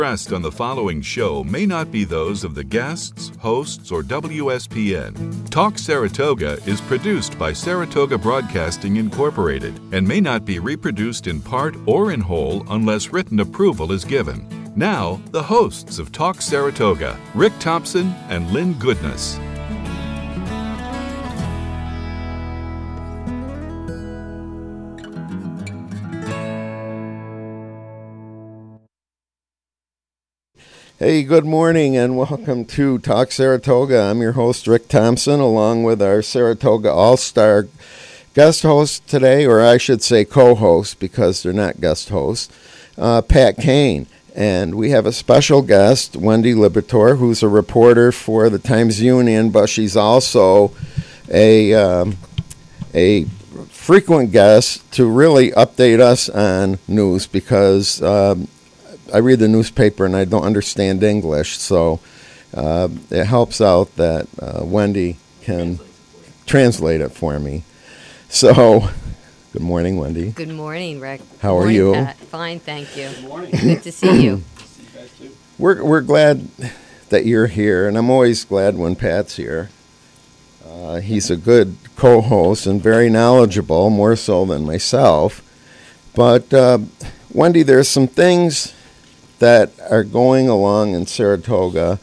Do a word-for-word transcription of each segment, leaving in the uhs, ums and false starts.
Expressed on the following show may not be those of the guests, hosts, or W S P N. Talk Saratoga is produced by Saratoga Broadcasting Incorporated and may not be reproduced in part or in whole unless written approval is given. Now, the hosts of Talk Saratoga, Rick Thompson and Lynn Goodness. Hey, good morning and welcome to Talk Saratoga. I'm your host, Rick Thompson, along with our Saratoga All-Star guest host today, or I should say co-host because they're not guest hosts, uh, Pat Kane. And we have a special guest, Wendy Liberatore, who's a reporter for the Times-Union, but she's also a um, a frequent guest to really update us on news because um, I read the newspaper and I don't understand English, so uh, it helps out that uh, Wendy can translate it for me. So, good morning, Wendy. Good morning, Rick. How Good are morning, you? Pat. Fine, thank you. Good morning. Good to see you. We're we're glad that you're here, and I'm always glad when Pat's here. Uh, he's a good co-host and very knowledgeable, more so than myself. But uh, Wendy, there's some things that are going along in Saratoga.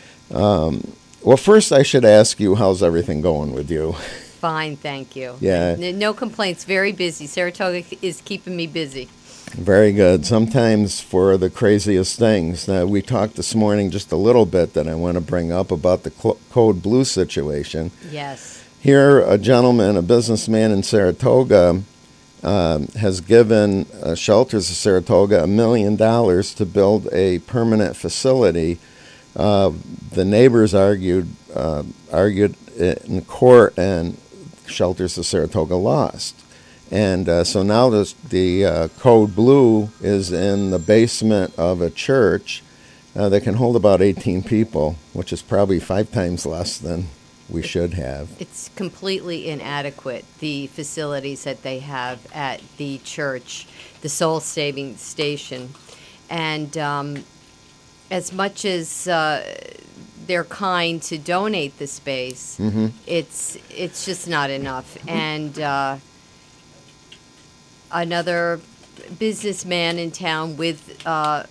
Um, well, first I should ask you, how's everything going with you? Fine, thank you. Yeah. N- No complaints. Very busy. Saratoga is keeping me busy. Very good. Sometimes for the craziest things. Now, we talked this morning just a little bit that I want to bring up about the cl- Code Blue situation. Yes. Here, a gentleman, a businessman in Saratoga, Um, has given uh, Shelters of Saratoga a million dollars to build a permanent facility. Uh, the neighbors argued uh, argued in court, and Shelters of Saratoga lost. And uh, so now this, the uh, Code Blue is in the basement of a church uh, that can hold about eighteen people, which is probably five times less than we should have. It's completely inadequate, the facilities that they have at the church, the Soul Saving Station. And um, as much as uh, they're kind to donate the space, Mm-hmm. it's it's just not enough. And uh, another businessman in town with uh,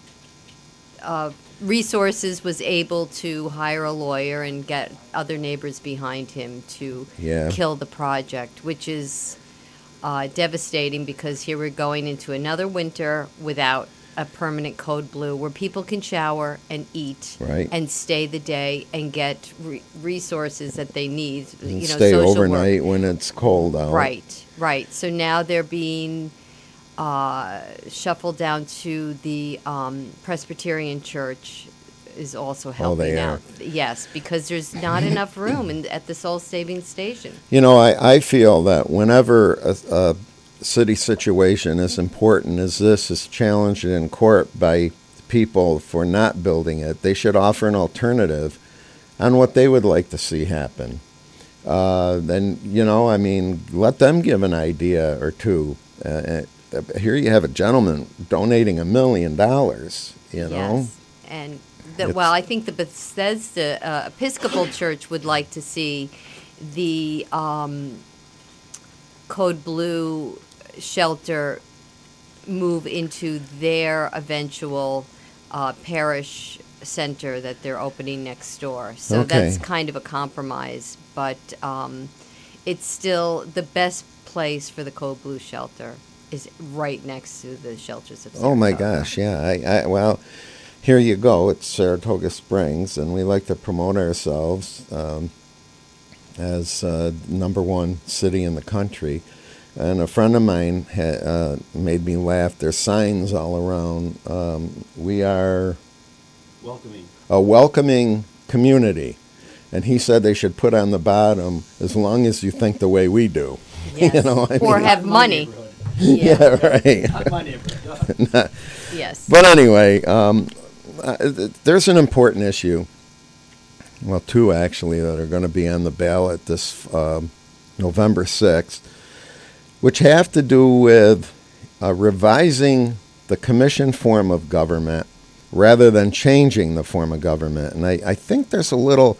uh, resources was able to hire a lawyer and get other neighbors behind him to Yeah. kill the project, which is uh, devastating because here we're going into another winter without a permanent Code Blue where people can shower and eat Right. and stay the day and get re- resources that they need. And you know, stay social overnight work. when it's cold out. Right, right. So now they're being uh, shuffled down to the um, Presbyterian Church is also helping they out. Yes, because there's not enough room in, at the Soul Saving Station. You know, I, I feel that whenever a, a city situation as important as this is challenged in court by people for not building it, they should offer an alternative on what they would like to see happen. Uh, then, you know, I mean, let them give an idea or two. Uh, here you have a gentleman donating a million dollars, you know. Yes, and the, well, I think the Bethesda uh, Episcopal Church would like to see the um, Code Blue shelter move into their eventual uh, parish center that they're opening next door. So Okay. that's kind of a compromise, but um, it's still the best place for the Code Blue shelter is right next to the Shelters of Saratoga. Oh my gosh, yeah. I, I well, here you go. It's Saratoga Springs, and we like to promote ourselves um, as uh, number one city in the country. And a friend of mine ha- uh, made me laugh. There's signs all around. Um, we are Welcoming. a welcoming community. And he said they should put on the bottom, as long as you think the way we do. Yes. You know, I or mean- have Not my money. neighborhood. Yeah, right. Not my neighborhood. Yes. But anyway, um, uh, th- there's an important issue. Well, two actually that are going to be on the ballot this um, November sixth, which have to do with uh, revising the commission form of government rather than changing the form of government. And I, I think there's a little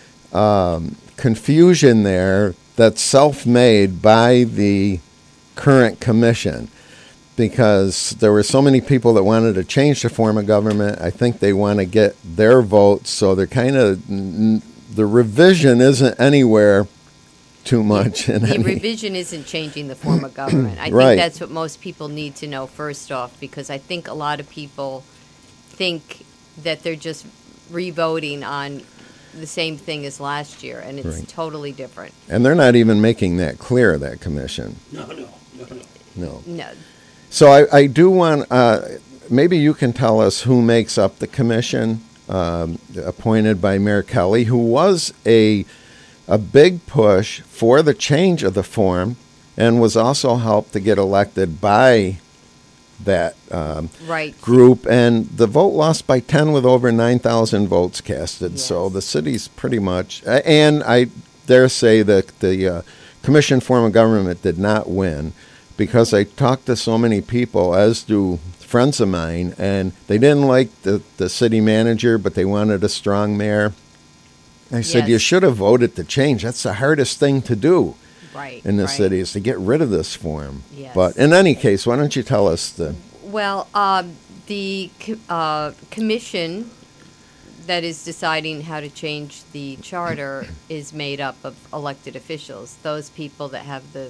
um, confusion there that's self-made by the current commission, because there were so many people that wanted to change the form of government. I think they want to get their votes, so they're kind of, the revision isn't anywhere too much. In the any. revision isn't changing the form of government. I Right. think that's what most people need to know first off, because I think a lot of people think that they're just re-voting on the same thing as last year, and it's Right. totally different. And they're not even making that clear, that commission. No, no, no, no. No. No, So I, I do want, uh, maybe you can tell us who makes up the commission um, appointed by Mayor Kelly, who was a a big push for the change of the form and was also helped to get elected by that um, right. group. And the vote lost by ten with over nine thousand votes casted. Yes. So the city's pretty much, and I dare say that the uh, commission form of government did not win, because I talked to so many people, as do friends of mine, and they didn't like the, the city manager, but they wanted a strong mayor. I said, Yes. you should have voted to change. That's the hardest thing to do Right. in the right. city, is to get rid of this form. Yes. But in any case, why don't you tell us the... Well, um, the co- uh, commission that is deciding how to change the charter is made up of elected officials, those people that have the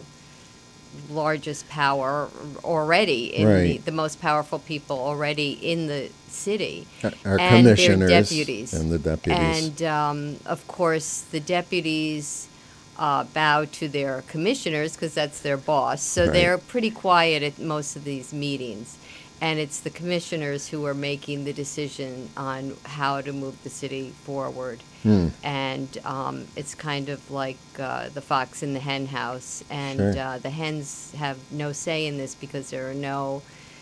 largest power already, in the, Right. the most powerful people already in the city. Our and their commissioners deputies. and the deputies. And, um, of course, the deputies uh, bow to their commissioners because that's their boss. So Right. they're pretty quiet at most of these meetings. And it's the commissioners who are making the decision on how to move the city forward. Hmm. And um, it's kind of like uh, the fox in the hen house. And Sure. uh, the hens have no say in this because there are no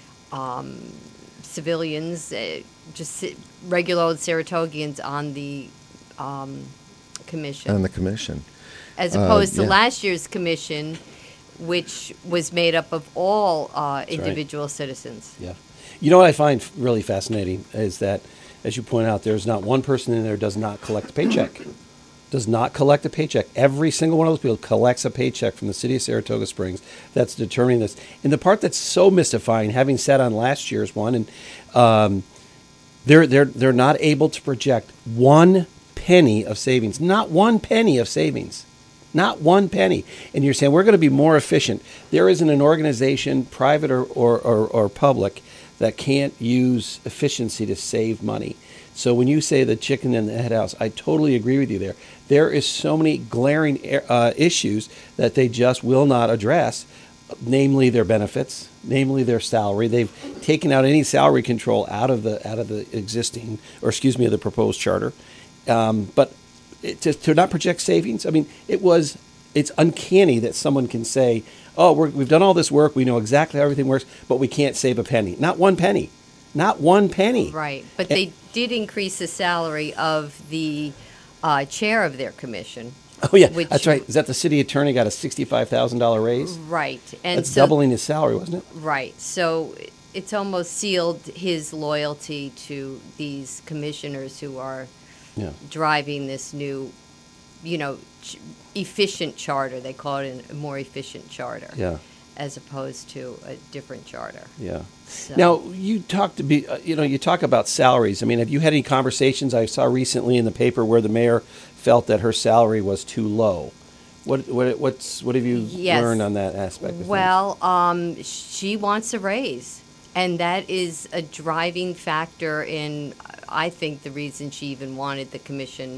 um, civilians, uh, just si- regular old Saratogians on the um, commission. On the commission. As uh, opposed to yeah. last year's commission, which was made up of all uh, right. individual citizens. Yeah. You know what I find really fascinating is that, as you point out, there's not one person in there does not collect a paycheck. Does not collect a paycheck. Every single one of those people collects a paycheck from the city of Saratoga Springs. That's determining this. And the part that's so mystifying, having sat on last year's one, and um, they're they're they're not able to project one penny of savings. Not one penny of savings. Not one penny. And you're saying we're going to be more efficient. There isn't an organization, private or, or, or, or public, that can't use efficiency to save money. So when you say the chicken and the head house, I totally agree with you there. There is so many glaring uh, issues that they just will not address, namely their benefits, namely their salary. They've taken out any salary control out of the out of the existing, or excuse me, the proposed charter. Um, but it, to, to not project savings, I mean, it was, it's uncanny that someone can say, oh, we're, we've done all this work, we know exactly how everything works, but we can't save a penny. Not one penny. Not one penny. Right. But And- they did increase the salary of the uh, chair of their commission. Oh, yeah, Which- that's right. Is that the city attorney got a sixty-five thousand dollars raise? Right. And That's so, doubling his salary, wasn't it? Right. So it's almost sealed his loyalty to these commissioners who are Yeah. driving this new, you know, ch- efficient charter. They call it a more efficient charter. Yeah. As opposed to a different charter. Yeah. So- Now you talk to be, uh, you know, you talk about salaries. I mean, have you had any conversations? I saw recently in the paper where the mayor felt that her salary was too low. What what what's what have you Yes. learned on that aspect? Of Well, um, she wants a raise, and that is a driving factor in, I think, the reason she even wanted the commission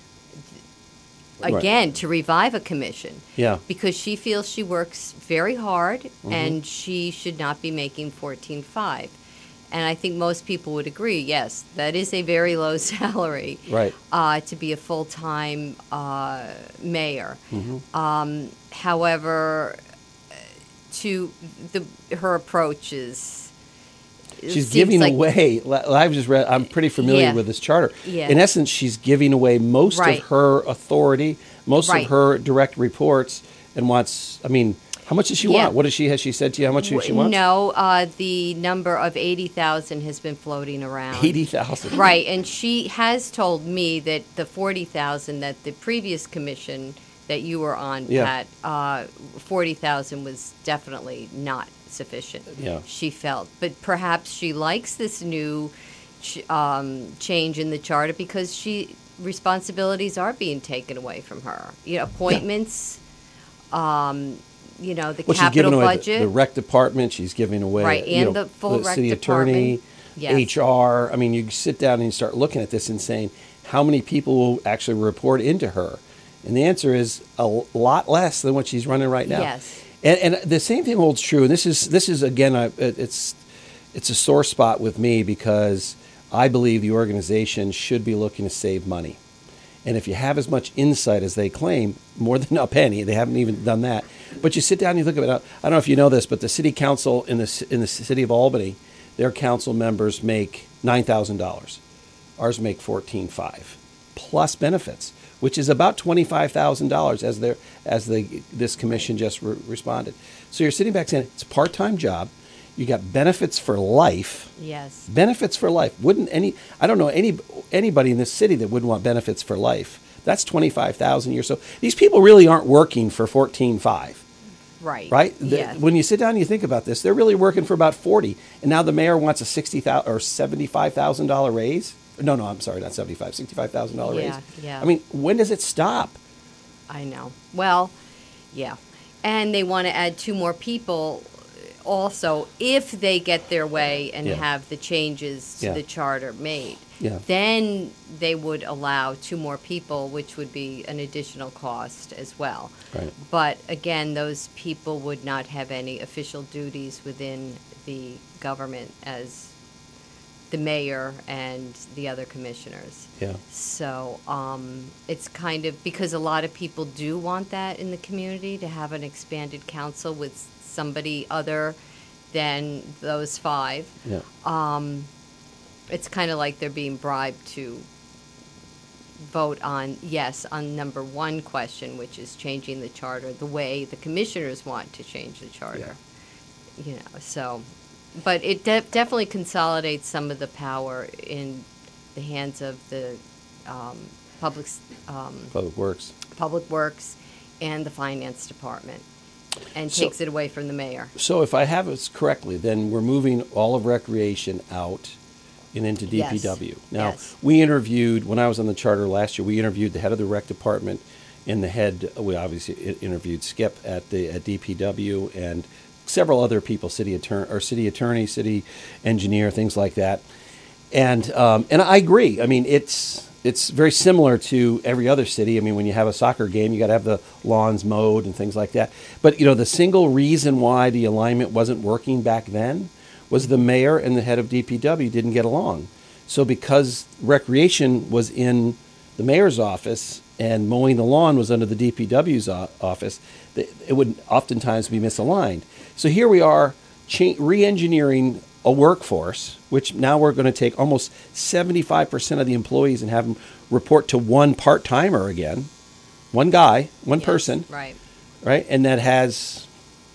Right. again to revive a commission. things? Yeah. Because she feels she works very hard, Mm-hmm. and she should not be making fourteen five. And I think most people would agree. Yes, that is a very low salary. Right. Uh, to be a full time uh, mayor. Mm-hmm. Um, however, to the her approach is it She's seems giving like- away. li- I've just read. I'm pretty familiar Yeah. with this charter. Yeah. In essence, she's giving away most Right. of her authority, most Right. of her direct reports, and wants. I mean, How much does she Yeah. want? What does she has she said to you? How much she wants? No, uh, the number of eighty thousand has been floating around. Eighty thousand. Right, and she has told me that the forty thousand that the previous commission that you were on, Yeah. Pat, uh, forty thousand was definitely not sufficient. Yeah. She felt, but perhaps she likes this new ch- um, change in the charter because she responsibilities are being taken away from her. You know, appointments. Um, you know, the Well, she's giving capital away budget. the, the rec department. She's giving away, Right, you and know, the full rec city attorney, department. Yes. H R. I mean, you sit down and you start looking at this and saying, how many people will actually report into her? And the answer is a l- lot less than what she's running right now. Yes. And, and the same thing holds true. And this is this is again, a, it's it's a sore spot with me because I believe the organization should be looking to save money. And if you have as much insight as they claim, more than a penny, they haven't even done that. But you sit down and you look at it. I don't know if you know this, but the city council in the in the city of Albany, their council members make nine thousand dollars. Ours make fourteen five, plus benefits, which is about twenty five thousand dollars as their as the this commission just re- responded. So you're sitting back saying it's a part time job. You got benefits for life. Yes. Benefits for life. Wouldn't any? I don't know any anybody in this city that wouldn't want benefits for life. That's twenty five thousand a year. So these people really aren't working for fourteen five, Right. right? The- Yes. When you sit down and you think about this, they're really working for about forty, and now the mayor wants a sixty thousand or seventy five thousand dollar raise. No, no, I'm sorry, not seventy five, sixty five thousand dollar Yeah, raise. yeah. I mean, when does it stop? I know. Well, yeah. And they want to add two more people also if they get their way and Yeah. have the changes to Yeah. the charter made. Yeah. Then they would allow two more people, which would be an additional cost as well. Right. But again, those people would not have any official duties within the government as the mayor and the other commissioners. Yeah. So um, it's kind of because a lot of people do want that in the community to have an expanded council with somebody other than those five. Yeah. Um, it's kind of like they're being bribed to vote on yes on number one question, which is changing the charter the way the commissioners want to change the charter. You know, so, but it de- definitely consolidates some of the power in the hands of the um, public s- um, Public Works. public works and the finance department, and So- takes it away from the mayor. So if I have this correctly, then we're moving all of recreation out and into D P W. Yes. Now, Yes. we interviewed, when I was on the charter last year, we interviewed the head of the rec department and the head, we obviously i- interviewed Skip at the at D P W and several other people, city attorney, or city attorney, city engineer, things like that. And um, and I agree. I mean, it's it's very similar to every other city. I mean, when you have a soccer game, you got to have the lawns mowed and things like that. But you know, the single reason why the alignment wasn't working back then was the mayor and the head of D P W didn't get along. So because recreation was in the mayor's office and mowing the lawn was under the D P W's o- office, th- it would oftentimes be misaligned. So here we are cha- re-engineering a workforce, which now we're going to take almost seventy-five percent of the employees and have them report to one part-timer again, one guy, one Yes, person, Right. right? And that has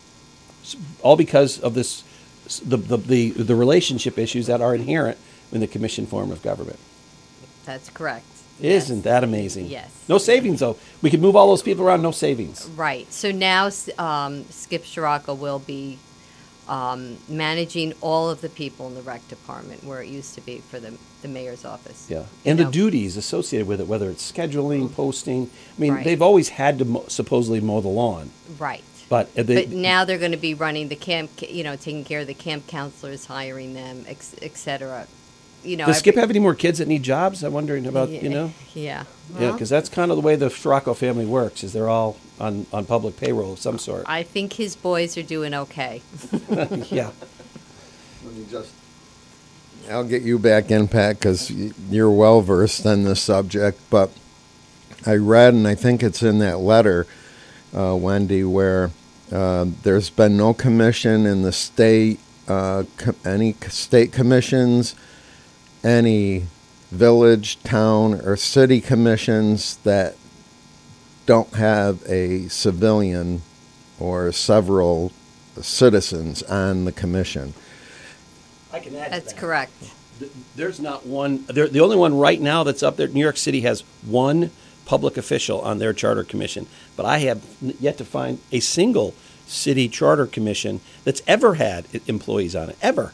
all because of this, the, the, the, the relationship issues that are inherent in the commission form of government. That's correct. Isn't Yes. that amazing? Yes. No savings, though. We could move all those people around, no savings. Right. So now um, Skip Scirocco will be um, managing all of the people in the rec department where it used to be for the, the mayor's office. Yeah. You And the know, duties associated with it, whether it's scheduling, posting. I mean, Right. they've always had to mo- supposedly mow the lawn. Right. But, uh, they, But now they're going to be running the camp, you know, taking care of the camp counselors, hiring them, ex- et cetera. You know, does Skip every- have any more kids that need jobs? I'm wondering about, you know? Yeah. Yeah, Well, because that's kind of the way the Scirocco family works, is they're all on, on public payroll of some sort. I think his boys are doing okay. Yeah. Let me just. I'll get you back in, Pat, because you're well versed in this subject. But I read, and I think it's in that letter, uh, Wendy, where uh, there's been no commission in the state, uh, co- any c- state commissions, any village, town, or city commissions that don't have a civilian or several citizens on the commission. I can add to That's that. correct. Th- There's not one, there, the only one right now that's up there, New York City has one public official on their charter commission, but I have n- yet to find a single city charter commission that's ever had i- employees on it, ever.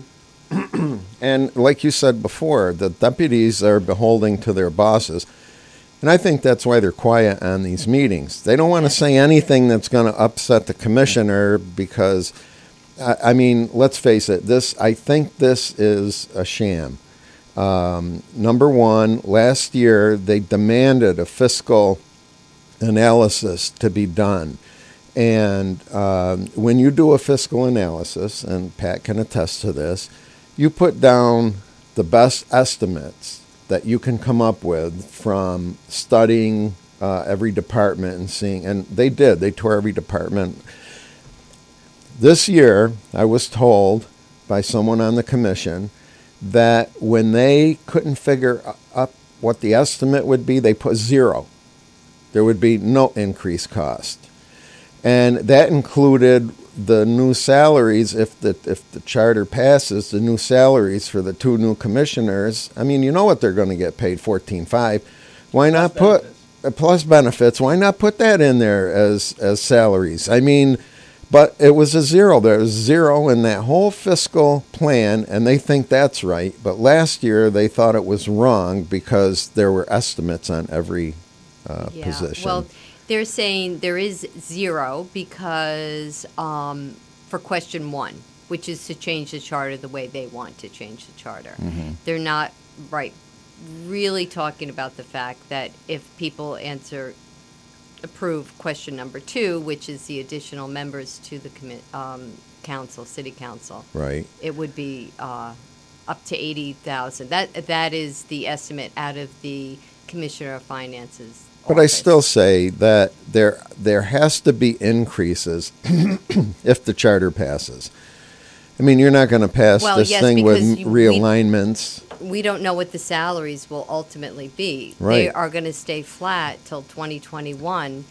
And like you said before, the deputies are beholden to their bosses. And I think that's why they're quiet on these meetings. They don't want to say anything that's going to upset the commissioner because, I, I mean, let's face it, this, I think this is a sham. Um, number one, last year they demanded a fiscal analysis to be done. And um, when you do a fiscal analysis, and Pat can attest to this, you put down the best estimates that you can come up with from studying uh, every department and seeing, and they did, they tore every department. This year, I was told by someone on the commission that when they couldn't figure up what the estimate would be, they put zero. There would be no increased cost. And that included the new salaries, if the if the charter passes, the new salaries for the two new commissioners. I mean, you know what they're going to get paid, fourteen five. Why not put benefits. uh, plus benefits? Why not put that in there as as salaries? I mean, but it was a zero. There was zero in that whole fiscal plan, and they think that's right. But last year they thought it was wrong because there were estimates on every uh, Yeah. position. Well, they're saying there is zero because um, for question one, which is to change the charter the way they want to change the charter. Mm-hmm. They're not, right, really talking about the fact that if people answer, approve question number two, which is the additional members to the commi- um, council, city council, Right. it would be uh, up to eighty thousand. That That is the estimate out of the Commissioner of Finance's But I office. still say that there there has to be increases if the charter passes. I mean, you're not going to pass Well, this yes, thing with because you- we- realignments. We don't know what the salaries will ultimately be. They Right. are going to stay flat till twenty twenty-one.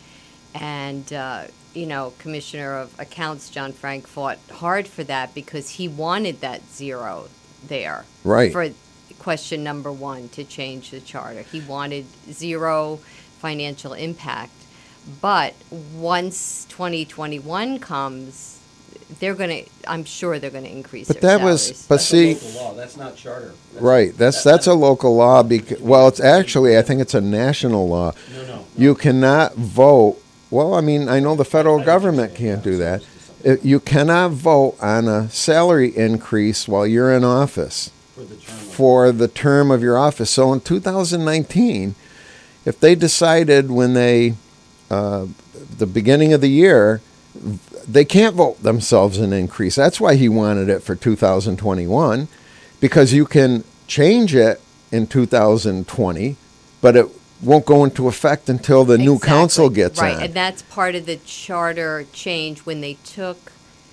And, uh, you know, Commissioner of Accounts, John Frank, fought hard for that because he wanted that zero there. Right. For question number one, to change the charter. He wanted zero financial impact. But once twenty twenty-one comes, they're going to, I'm sure they're going to increase But their that was, salaries. but That's see, a local law, that's not charter. That's- right, that's that- that's a local law. Because well, it's actually, I think it's a national law. No, no. You cannot vote. Well, I mean, I know the federal government can't do that. It- You cannot vote on a salary increase while you're in office For the term of- for the term of your office. So in two thousand nineteen, if they decided when they, uh, the beginning of the year, they can't vote themselves an increase. That's why he wanted it for two thousand twenty-one, because you can change it in two thousand twenty, but it won't go into effect until the new council Exactly. gets right. on. And that's part of the charter change when they took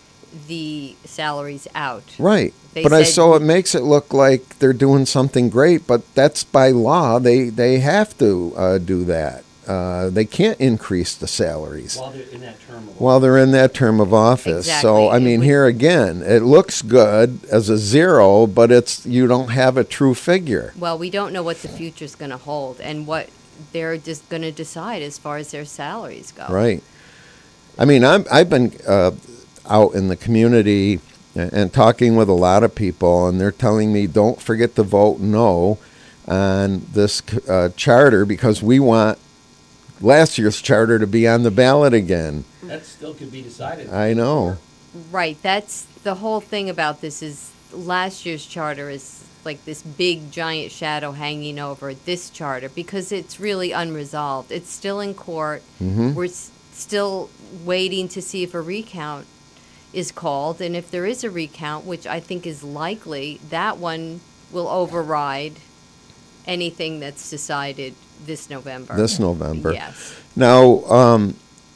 the salaries out. Right. They But I, said- so it makes it look like they're doing something great, but that's by law. They they have to uh, do that. Uh, they can't increase the salaries While they're in that term of while they're in that term of office. Exactly. So I It mean, would- here again, it looks good as a zero, but it's you don't have a true figure. Well, we don't know what the future's going to hold and what they're just going to decide as far as their salaries go. Right. I mean, I'm, I've been uh, out in the community and, and talking with a lot of people, and they're telling me, don't forget to vote no on this uh, charter because we want last year's charter to be on the ballot again. That still could be decided. I know. Right. That's the whole thing about this is last year's charter is like this big giant shadow hanging over this charter because it's really unresolved. It's still in court. Mhm. We're s- still waiting to see if a recount is called, and if there is a recount, which I think is likely, that one will override anything that's decided this November. This November. Yes. Now, um,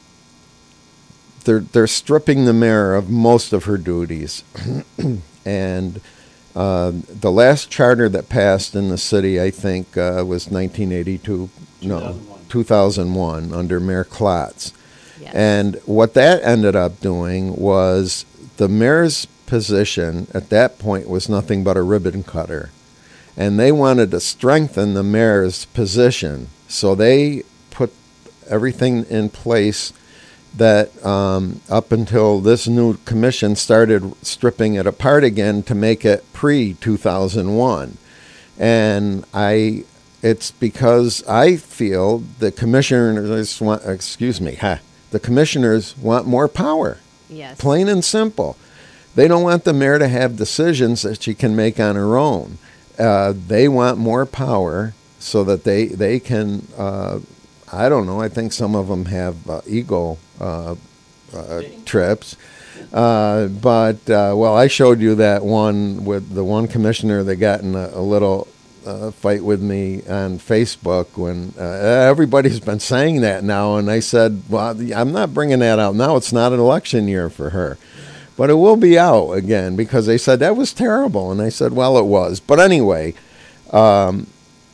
they're they're stripping the mayor of most of her duties, and uh, the last charter that passed in the city, I think, uh, was nineteen eighty-two. No, two thousand one. two thousand one under Mayor Klotz, Yes. And what that ended up doing was the mayor's position at that point was nothing but a ribbon cutter. And they wanted to strengthen the mayor's position. So they put everything in place that um, up until this new commission started stripping it apart again to make it pre two thousand one. And I, it's because I feel the commissioners want, excuse me, ha, the commissioners want more power. Yes. Plain and simple. They don't want the mayor to have decisions that she can make on her own. Uh, they want more power so that they, they can, uh, I don't know, I think some of them have uh, ego uh, uh, trips. Uh, but, uh, well, I showed you that one with the one commissioner that got in a, a little uh, fight with me on Facebook when uh, everybody's been saying that now. And I said, well, I'm not bringing that out now. It's not an election year for her. But it will be out again because they said that was terrible. And I said, well, it was. But anyway, um,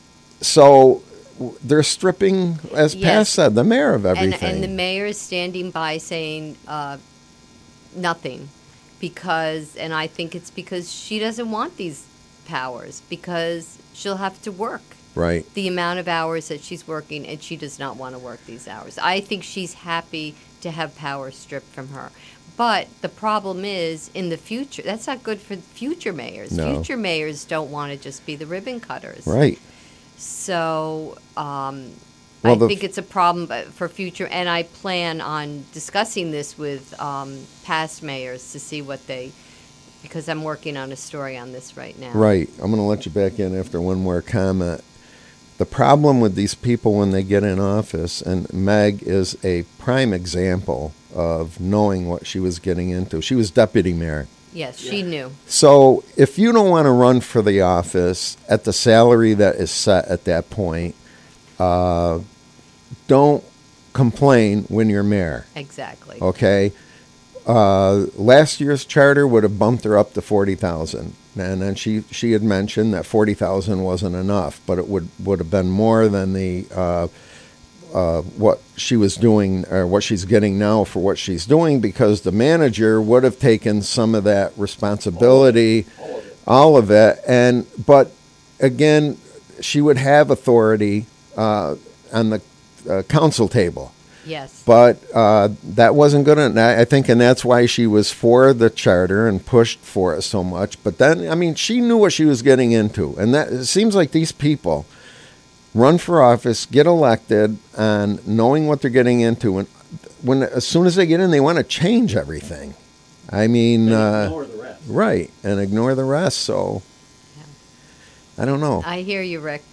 so they're stripping, as Yes. Pat said, the mayor of And, everything. and the mayor is standing by saying uh, nothing because, and I think it's because she doesn't want these powers because she'll have to work Right. the amount of hours that she's working, and she does not want to work these hours. I think she's happy to have power stripped from her. But the problem is, in the future, that's not good for future mayors. No. Future mayors don't want to just be the ribbon cutters. Right. So um, Well, I the think f- it's a problem but for future, and I plan on discussing this with um, past mayors to see what they, because I'm working on a story on this right now. Right. I'm going to let you back in after one more comment. The problem with these people when they get in office, and Meg is a prime example of knowing what she was getting into. She was deputy mayor. Yes, she knew. So if you don't want to run for the office at the salary that is set at that point, uh, don't complain when you're mayor. Exactly. Okay. Uh, last year's charter would have bumped her up to forty thousand, and then she she had mentioned that forty thousand wasn't enough, but it would would have been more than the uh, uh, what she was doing or what she's getting now for what she's doing, because the manager would have taken some of that responsibility, all of it, all of it. And but again, she would have authority uh, on the uh, council table. Yes. But uh, that wasn't good enough, I think, and that's why she was for the charter and pushed for it so much. But then, I mean, she knew what she was getting into. And that it seems like these people run for office, get elected, and knowing what they're getting into. And when as soon as they get in, they want to change everything. I mean, uh, ignore the rest. Right, and ignore the rest. So, I don't know. I hear you, Rick.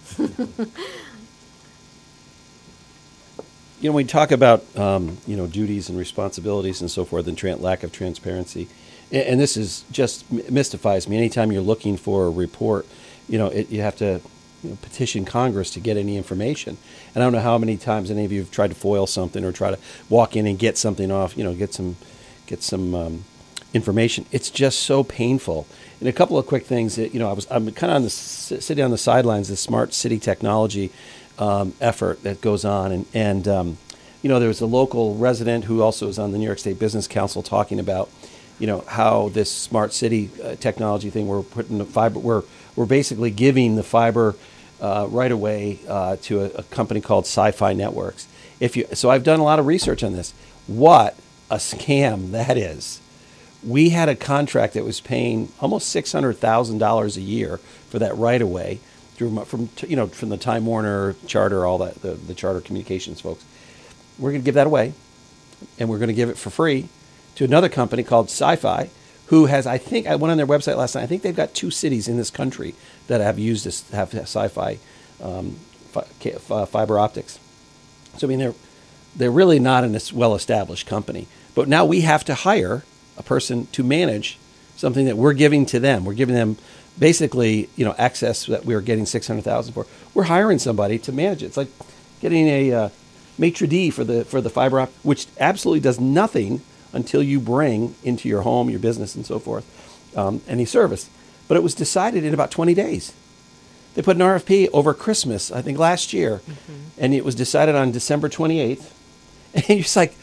You know, when we talk about, um, you know, duties and responsibilities and so forth and tra- lack of transparency, and, and this is just mystifies me. Anytime you're looking for a report, you know, it, you have to you know, petition Congress to get any information. And I don't know how many times any of you have tried to foil something or try to walk in and get something off, you know, get some, get some um, information. It's just so painful. And a couple of quick things that, you know, I was, I'm kind of on the, sitting on the sidelines, the smart city technology Um, effort that goes on. And, and um, you know, there was a local resident who also is on the New York State Business Council talking about, you know, how this smart city uh, technology thing, we're putting the fiber, we're, we're basically giving the fiber uh, right away uh, to a, a company called Sci-Fi Networks. If you, so I've done a lot of research on this. What a scam that is. We had a contract that was paying almost six hundred thousand dollars a year for that right away. From you know from the Time Warner Charter, all that the, the Charter Communications folks, we're going to give that away, and we're going to give it for free to another company called Sci-Fi, who has I think I went on their website last night. I think they've got two cities in this country that have used this have Sci-Fi um, fi- fiber optics. So I mean they're they're really not a well-established company, but now we have to hire a person to manage something that we're giving to them. We're giving them. Basically, you know, access that we were getting six hundred thousand for. We're hiring somebody to manage it. It's like getting a uh, maitre d' for the for the fiber optic, which absolutely does nothing until you bring into your home, your business, and so forth, um, any service. But it was decided in about twenty days. They put an R F P over Christmas, I think, last year, mm-hmm. and it was decided on December twenty-eighth. And you're just like,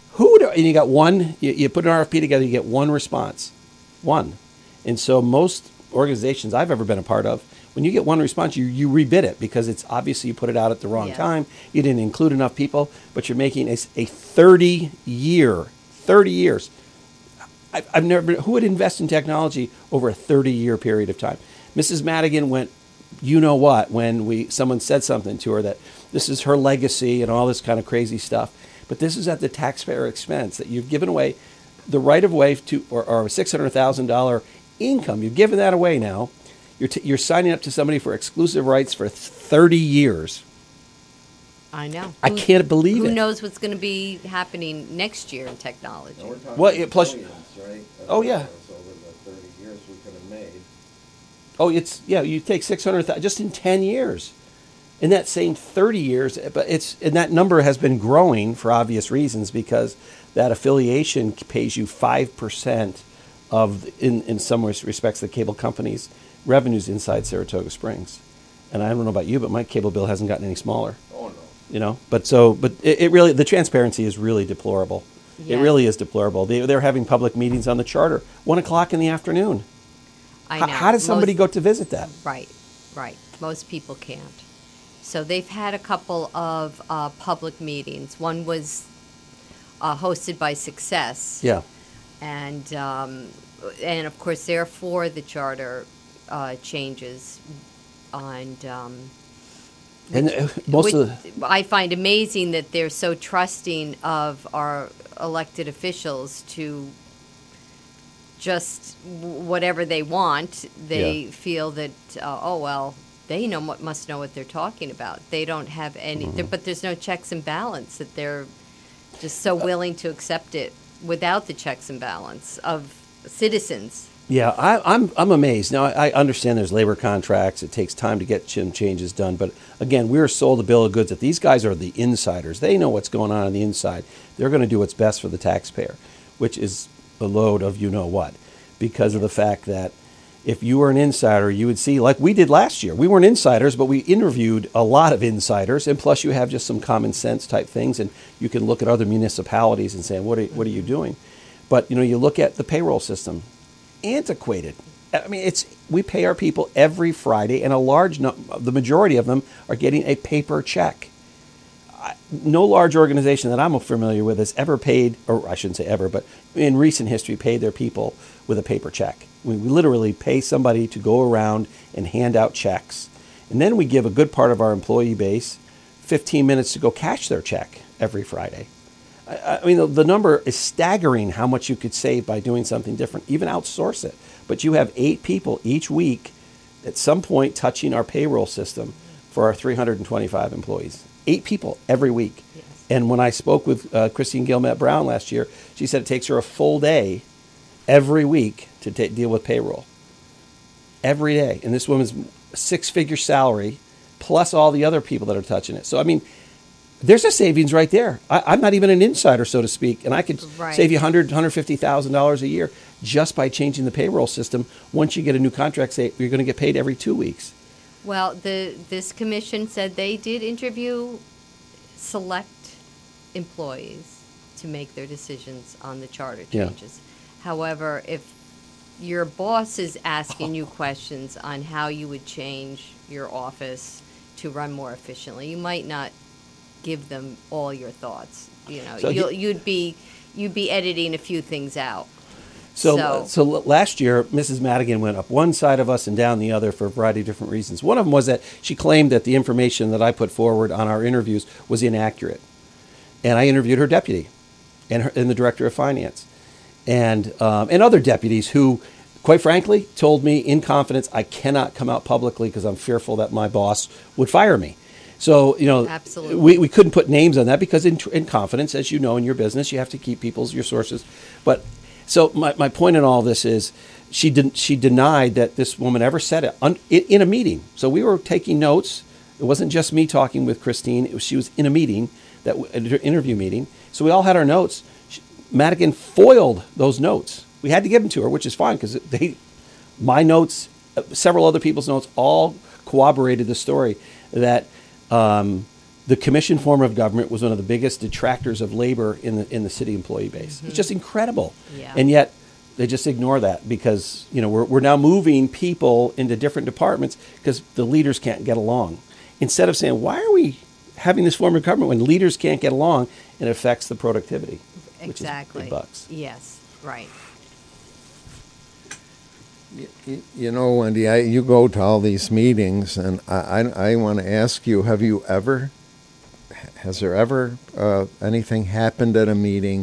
Who would, and you got one, you, you put an R F P together, you get one response. One. And so most organizations I've ever been a part of, when you get one response, you, you rebid it because it's obviously you put it out at the wrong Yes. time. You didn't include enough people, but you're making a, a thirty year, thirty years. I, I've never been, who would invest in technology over a thirty year period of time? Missus Madigan went, you know what, when we someone said something to her that this is her legacy and all this kind of crazy stuff. But this is at the taxpayer expense that you've given away the right of way to, or, or six hundred thousand dollars income. You've given that away now. You're, t- you're signing up to somebody for exclusive rights for thirty years. I know. I Who- can't believe Who it. knows what's going to be happening next year in technology? Well, yeah, plus- Millions, right? Oh, yeah. That's over the thirty years we could have made. Oh, it's, yeah, you take six hundred thousand just in ten years. In that same thirty years, but it's, and that number has been growing for obvious reasons because that affiliation pays you five percent of, in, in some respects, the cable company's revenues inside Saratoga Springs. And I don't know about you, but my cable bill hasn't gotten any smaller. Oh, no. You know, but so, but it, it really, the transparency is really deplorable. Yeah. It really is deplorable. They, they're having public meetings on the charter, one o'clock in the afternoon. I How, know. how does somebody Most- go to visit that? Right, right. Most people can't. So they've had a couple of uh, public meetings. One was uh, hosted by Success. Yeah. And, um, and of course, they're for the charter uh, changes. And um, And uh, most which of the, I find amazing that they're so trusting of our elected officials to just w- whatever they want. They Yeah. feel that, uh, oh, well, they know what must know what they're talking about. They don't have any, Mm-hmm. there, but there's no checks and balance, that they're just so willing to accept it without the checks and balance of citizens. yeah, I, I'm I'm amazed. Now I, I understand there's labor contracts. It takes time to get some changes done. But again, we were sold a bill of goods that these guys are the insiders. They know what's going on on the inside. They're going to do what's best for the taxpayer, which is a load of you know what, because of the fact that if you were an insider, you would see, like we did last year. We weren't insiders, but we interviewed a lot of insiders, and plus you have just some common sense type things, and you can look at other municipalities and say, what are, what are you doing? But you know, you look at the payroll system, antiquated. I mean, it's we pay our people every Friday, and a large num- the majority of them are getting a paper check. I, no large organization that I'm familiar with has ever paid, or I shouldn't say ever, but in recent history, paid their people with a paper check. We, we literally pay somebody to go around and hand out checks, and then we give a good part of our employee base fifteen minutes to go cash their check every Friday. I mean, the, the number is staggering how much you could save by doing something different, even outsource it. But you have eight people each week at some point touching our payroll system for our three hundred twenty-five employees. Eight people every week. Yes. And when I spoke with uh, Christine Gilmet Brown last year, she said it takes her a full day every week to ta- deal with payroll. Every day. And this woman's six-figure salary plus all the other people that are touching it. So, I mean, there's a savings right there. I, I'm not even an insider, so to speak, and I could Right. save you one hundred thousand dollars, one hundred fifty thousand dollars a year just by changing the payroll system. Once you get a new contract, say you're going to get paid every two weeks. Well, the this commission said they did interview select employees to make their decisions on the charter Yeah. changes. However, if your boss is asking you questions on how you would change your office to run more efficiently, you might not give them all your thoughts. You know, So he- you'll, you'd be you'd be editing a few things out. So, So- so, l- last year, Missus Madigan went up one side of us and down the other for a variety of different reasons. One of them was that she claimed that the information that I put forward on our interviews was inaccurate. And I interviewed her deputy and, her, and the director of finance and, um, and other deputies who, quite frankly, told me in confidence, I cannot come out publicly because I'm fearful that my boss would fire me. So, you know, Absolutely. we, we couldn't put names on that because in, in confidence, as you know, in your business, you have to keep people's, your sources. But so my, my point in all this is she didn't, she denied that this woman ever said it un, in, in a meeting. So we were taking notes. It wasn't just me talking with Christine. It was, she was in a meeting, that an interview meeting. So we all had our notes. She, Madigan foiled those notes. We had to give them to her, which is fine because they, my notes, uh, several other people's notes, all corroborated the story that um, the commission form of government was one of the biggest detractors of labor in the in the city employee base. Mm-hmm. It's just incredible. Yeah. And yet they just ignore that because, you know, we're we're now moving people into different departments because the leaders can't get along. Instead of saying, why are we having this form of government when leaders can't get along? It affects the productivity. Exactly. Which is big bucks. Yes, right. You, you know, Wendy, I, you go to all these meetings, and I, I, I want to ask you, have you ever, has there ever uh, anything happened at a meeting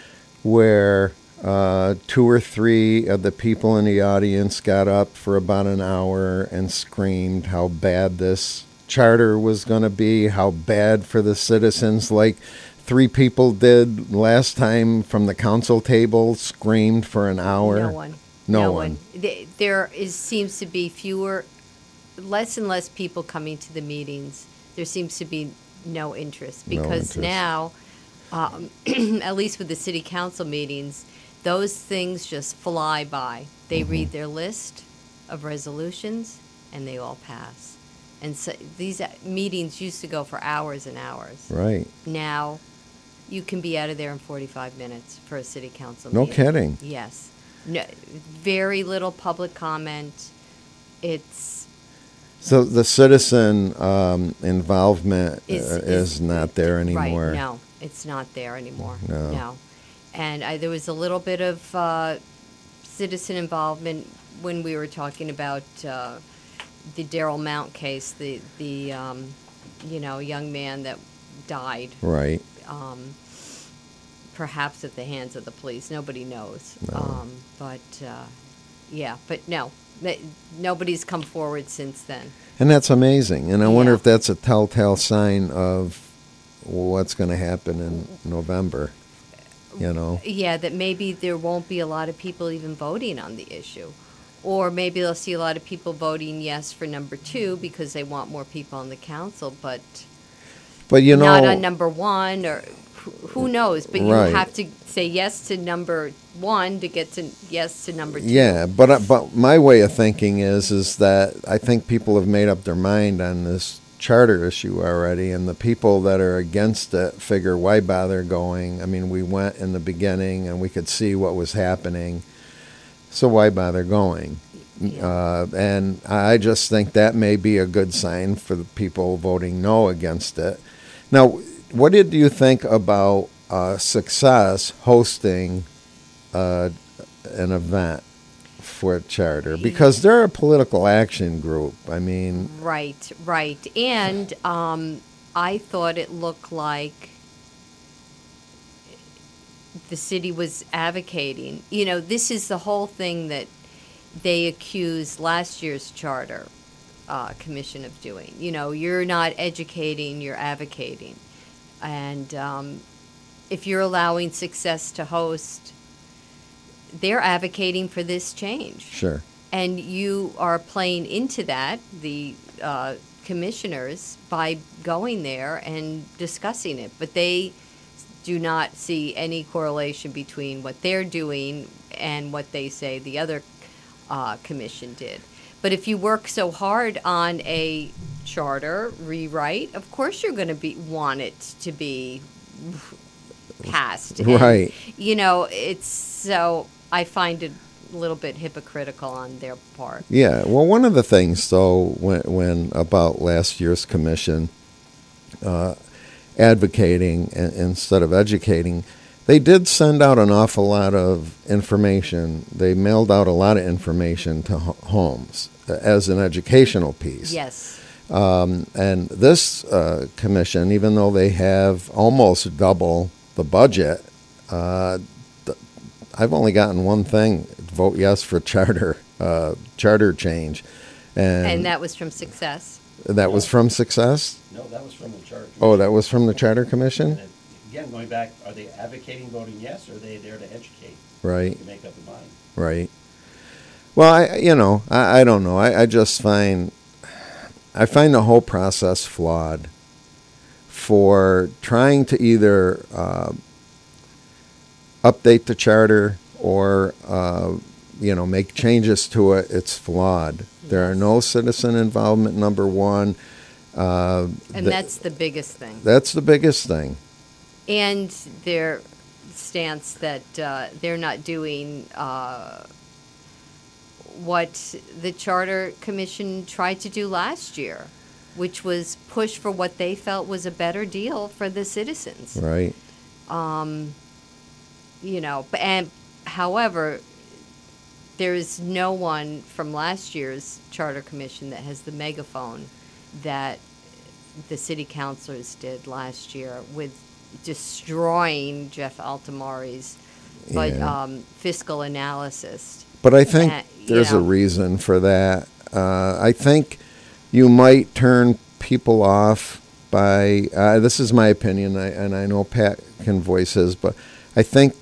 where uh, two or three of the people in the audience got up for about an hour and screamed how bad this charter was going to be, how bad for the citizens, like three people did last time from the council table, screamed for an hour? No one. No, no one. one. Th- There is seems to be fewer, less and less people coming to the meetings. There seems to be no interest No because interest. now, um, at least with the city council meetings, those things just fly by. They Mm-hmm. read their list of resolutions and they all pass. And so these uh, meetings used to go for hours and hours. Right. Now, you can be out of there in forty-five minutes for a city council No meeting. kidding. Yes. No, very little public comment. It's So the citizen um, involvement Is- uh, is- is not there anymore. right. No, it's not there anymore. No. And I, there was a little bit of uh, citizen involvement when we were talking about uh, the Darrell Mount case, the the um, you know young man that died. Right. Um, perhaps at the hands of the police. Nobody knows. No. Um, but, uh, yeah, but no. Th- Nobody's come forward since then. And that's amazing. And I wonder Yeah. if that's a telltale sign of what's going to happen in November. You know? Yeah, that maybe there won't be a lot of people even voting on the issue. Or maybe they'll see a lot of people voting yes for number two because they want more people on the council, but But you know, not on number one, or who- who knows? But you Right. have to say yes to number one to get to yes to number two. yeah, but I- but my way of thinking is is that I think people have made up their mind on this charter issue already, and the people that are against it figure, why bother going? I mean, we went in the beginning and we could see what was happening, so why bother going? Yeah. Uh, and I just think that may be a good sign for the people voting no against it. Now, what did you think about uh, Success hosting uh, an event for a charter? Because they're a political action group. I mean, Right, right. And um, I thought it looked like the city was advocating. You know, this is the whole thing that they accused last year's charter uh, commission of doing. You know, you're not educating, you're advocating. And um, if you're allowing Success to host, they're advocating for this change. sure. And you are playing into that, the uh, commissioners, by going there and discussing it. But they do not see any correlation between what they're doing and what they say the other uh, commission did. But if you work so hard on a charter rewrite, of course you're going to be want it to be passed. And, Right. you know, it's so I find it a little bit hypocritical on their part. Yeah. Well, one of the things, though, when, when about last year's commission uh, advocating in, instead of educating, they did send out an awful lot of information. They mailed out a lot of information to ho- homes as an educational piece. Yes. Um, and this uh, commission, even though they have almost double the budget, uh, th- I've only gotten one thing: vote yes for charter uh, charter change, and, And that was from Success. that was from Success. No, that was from the charter. Oh, that was from the charter commission, And again, going back, are they advocating voting yes, or are they there to educate, right? to make up their mind? Right. Well, I you know I, I don't know. I, I just find I find the whole process flawed for trying to either uh, update the charter or uh, you know make changes to it. It's flawed. There are no citizen involvement. Number one, Uh, And th- that's the biggest thing. that's the biggest thing. And their stance that uh, they're not doing uh, what the Charter Commission tried to do last year, which was push for what they felt was a better deal for the citizens. Right. You know, b- and however, there is no one from last year's Charter Commission that has the megaphone that the city councilors did last year with destroying Jeff Altamari's but Yeah. um, fiscal analysis. But I think Uh, you there's a know. reason for that. Uh, I think you might turn people off by, uh, this is my opinion, I, and I know Pat can voice his, but I think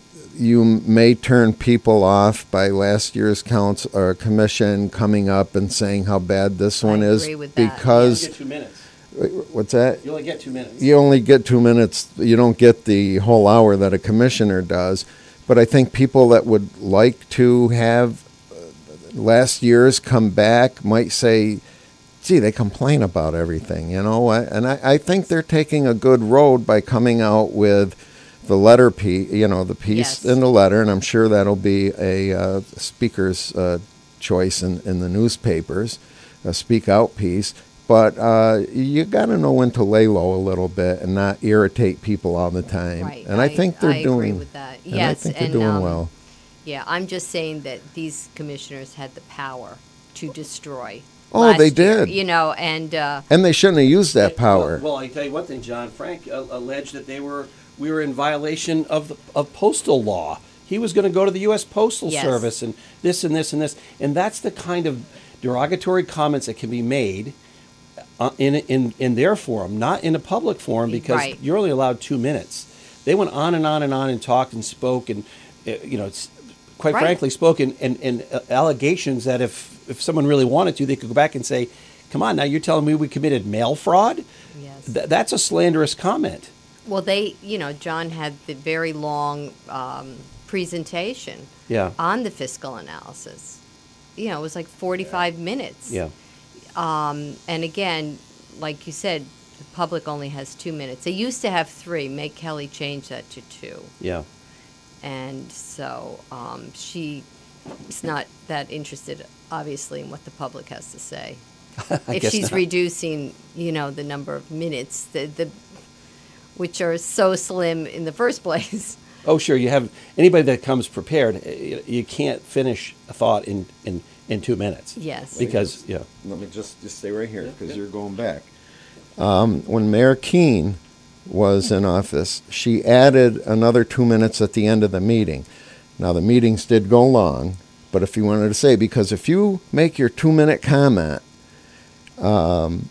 you may turn people off by last year's council or commission coming up and saying how bad this I one is agree with that, yeah. You because get two minutes. what's that? You only get two minutes. You only get two minutes. You don't get the whole hour that a commissioner does. But I think people that would like to have uh, last year's come back might say, gee, they complain about everything, you know. I- And I, I think they're taking a good road by coming out with the letter piece, you know, the piece Yes. in the letter. And I'm sure that'll be a uh, speaker's uh, choice in, in the newspapers, a speak out piece. But uh, you got to know when to lay low a little bit and not irritate people all the time. Right. And I, think they're I doing. agree with that. and Yes, I think they're and, doing um, well. Yeah, I'm just saying that these commissioners had the power to destroy. Oh, last they year, did. You know, and uh, And they shouldn't have used that power. Well, well, I tell you one thing, John Frank uh, alleged that they were we were in violation of the, of postal law. He was going to go to the U S Postal Yes. Service and this and this and this, and that's the kind of derogatory comments that can be made uh, in in in their forum, not in a public forum, because Right. you're only allowed two minutes. They went on and on and on and talked and spoke and uh, you know, it's, quite Right. frankly, spoke and, and, and uh, allegations that if if someone really wanted to, they could go back and say, "Come on, now you're telling me we committed mail fraud." yes. Th- that's a slanderous comment. Well, they, you know, John had the very long um, presentation Yeah. on the fiscal analysis. You know, it was like forty-five minutes. Yeah. Um, and again, like you said, the public only has two minutes. They used to have three. Meg Kelly changed that to two. Yeah. And so um, she's not that interested, obviously, in what the public has to say. if guess she's not. reducing, you know, the number of minutes, the, the which are so slim in the first place. Oh, sure. You have anybody that comes prepared. You, you can't finish a thought in, in, in two minutes. Yes. Because yeah. Let me just, just stay right here Yeah, because yeah. you're going back. Um, when Mayor Keene was in office, she added another two minutes at the end of the meeting. Now, the meetings did go long, but if you wanted to say, because if you make your two-minute comment, um,